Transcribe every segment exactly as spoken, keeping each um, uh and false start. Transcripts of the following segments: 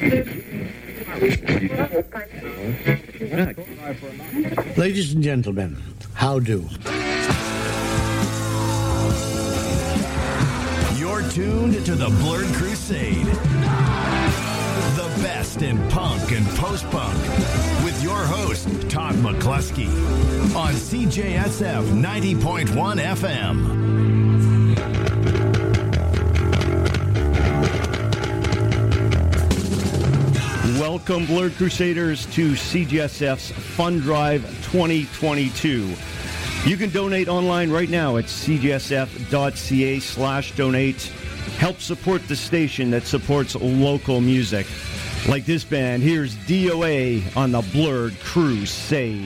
Ladies and gentlemen, how do? You're tuned to the Blurred Crusade. The best in punk and post-punk. With your host, Todd McCluskey. On C J S F ninety point one F M. Welcome, Blurred Crusaders, to C G S F's Fund Drive twenty twenty-two. You can donate online right now at cgsf.ca slash donate. Help support the station that supports local music. Like this band, here's D O A on the Blurred Crusade.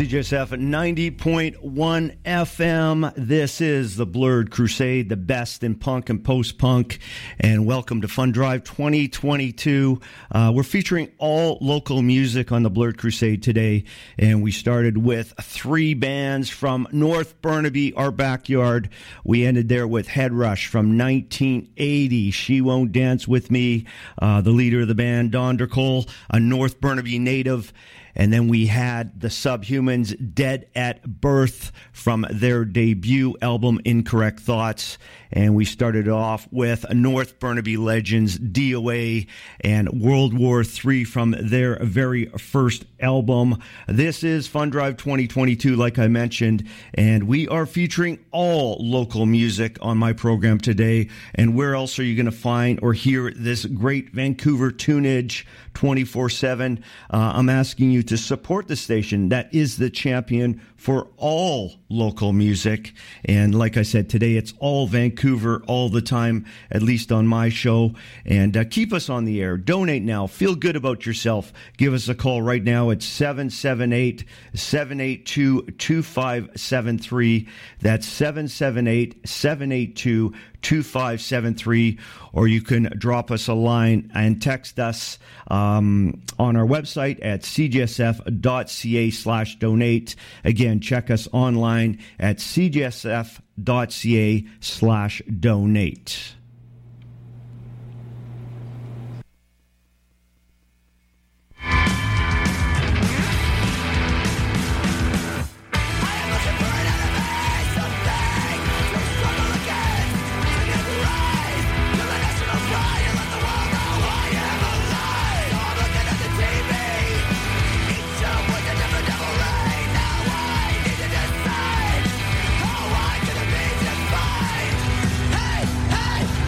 G S F ninety point one F M. This is the Blurred Crusade, the best in punk and post-punk. And welcome to Fun Drive twenty twenty-two. Uh, we're featuring all local music on the Blurred Crusade today. And we started with three bands from North Burnaby, our backyard. We ended there with Head Rush from nineteen eighty. She Won't Dance With Me. Uh, the leader of the band, Don Dercole, a North Burnaby native. And then we had the Subhumans, Dead at Birth, from their debut album, Incorrect Thoughts. And we started off with North Burnaby legends, D O A, and World War Three from their very first album. This is Fun Drive twenty twenty-two, like I mentioned, and we are featuring all local music on my program today. And where else are you going to find or hear this great Vancouver tunage twenty-four seven? Uh, I'm asking you to support the station that is the champion for all local music. And like I said, today it's all Vancouver all the time, at least on my show. And uh, keep us on the air. Donate now. Feel good about yourself. Give us a call right now at seven seven eight, seven eight two, two five seven three. That's seven seven eight, seven eight two, two five seven three. Or you can drop us a line and text us um, on our website at c g s f dot c a slash donate. Again, check us online at c g s f dot c a slash donate. Hey!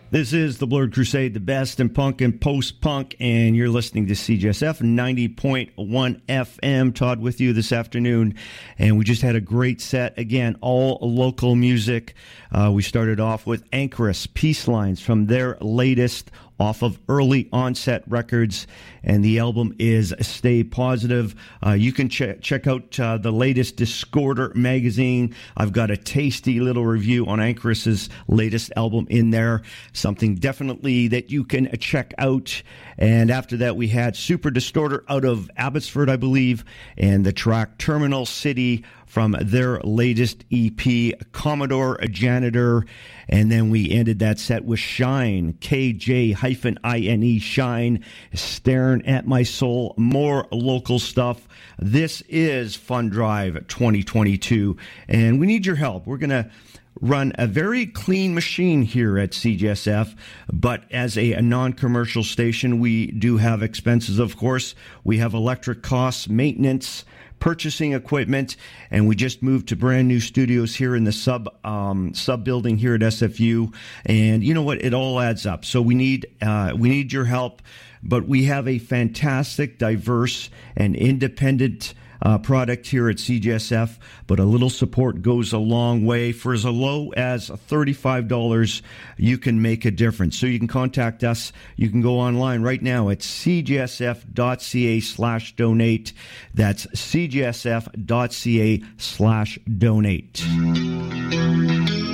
This is the Blurred Crusade, the best in punk and post-punk, and you're listening to C J S F ninety point one F M. Todd with you this afternoon, and we just had a great set. Again, all local music. Uh, we started off with Anchorus, Peace Lines, from their latest off of Early Onset Records, and the album is Stay Positive. Uh, you can ch- check out uh, the latest Discorder magazine. I've got a tasty little review on Anchorus's latest album in there, something definitely that you can check out. And after that, we had Super Distorter out of Abbotsford, I believe, and the track Terminal City from their latest E P, Commodore Janitor. And then we ended that set with Shine, K J I N E, Shine, Staring at My Soul. More local stuff. This is Fun Drive twenty twenty-two, and we need your help. We're going to run a very clean machine here at C J S F, but as a, a non-commercial station, we do have expenses, of course. We have electric costs, maintenance, purchasing equipment, and we just moved to brand new studios here in the sub um, sub building here at S F U. And you know what? It all adds up. So we need uh, we need your help. But we have a fantastic, diverse, and independent uh, product here at C J S F. But a little support goes a long way. For as low as thirty-five dollars, you can make a difference. So you can contact us. You can go online right now at c j s f dot c a slash donate. That's c j s f dot c a slash donate.